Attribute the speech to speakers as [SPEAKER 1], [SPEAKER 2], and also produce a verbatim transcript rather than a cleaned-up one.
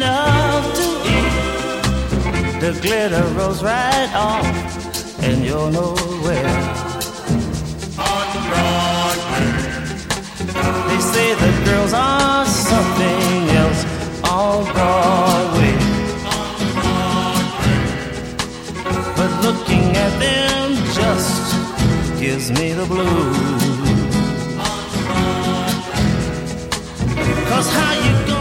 [SPEAKER 1] enough to eat. The glitter rolls right off, and you're nowhere. On Broadway, they say the girls are something else. On Broadway, but looking at them just gives me the blues. 'Cause how you